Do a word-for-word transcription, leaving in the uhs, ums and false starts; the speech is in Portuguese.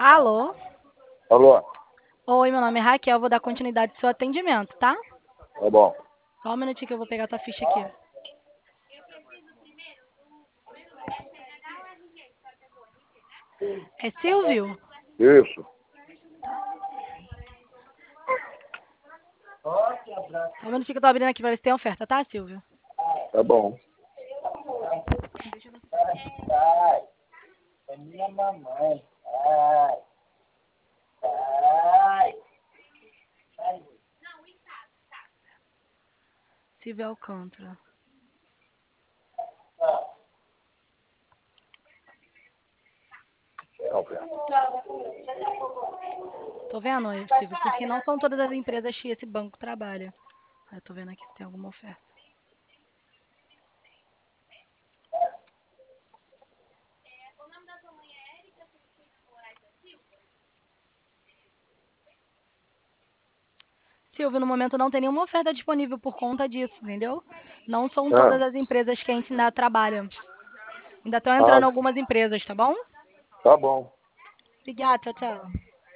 Alô? Alô? Oi, meu nome é Raquel, vou dar continuidade ao seu atendimento, tá? Tá bom. Só um minutinho que eu vou pegar tua ficha aqui. É Silvio? Isso. Só um minutinho que eu tô abrindo aqui pra ver se tem oferta, tá, Silvio? Tá bom. Ai, é minha mamãe. Ai, ai, ai. Silvio Alcântara. É, Alberto. Tô vendo, Silvio, porque não são todas as empresas que esse banco trabalha. Eu tô vendo aqui se tem alguma oferta. Silvio, no momento não tem nenhuma oferta disponível por conta disso, entendeu? Não são todas Ah, as empresas que a gente ainda trabalha. Ainda estão ah, entrando algumas empresas, tá bom? tá bom. Obrigada, tchau, tchau.